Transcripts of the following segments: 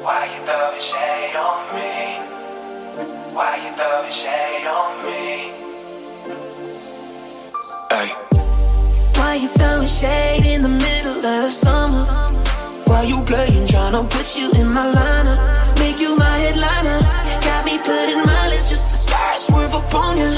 Why you throwing shade on me? Why you throwing shade on me? Ay. Why you throwing shade in the middle of the summer? Why you playing, tryna put you in my lineup? Make you my headliner. Got me putting mileage just to start swerve upon you.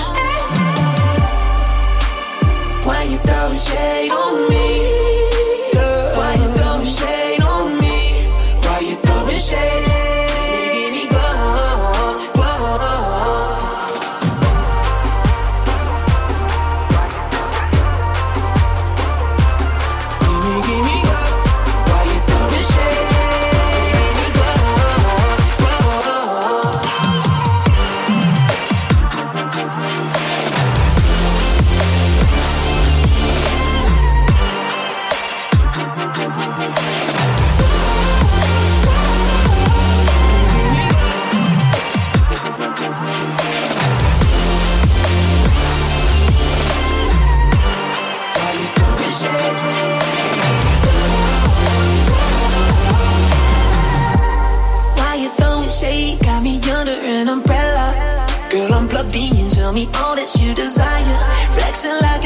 Why you throwing shade on me? Why you throwing shade on me? Why you throwing shade? Making me glow, glow. Give me glow. Why you throwing shade? Making me glow, glow. Why you throwing shade? Got me under an umbrella. Girl, I'm plugged in. Tell me all that you desire. Flexing like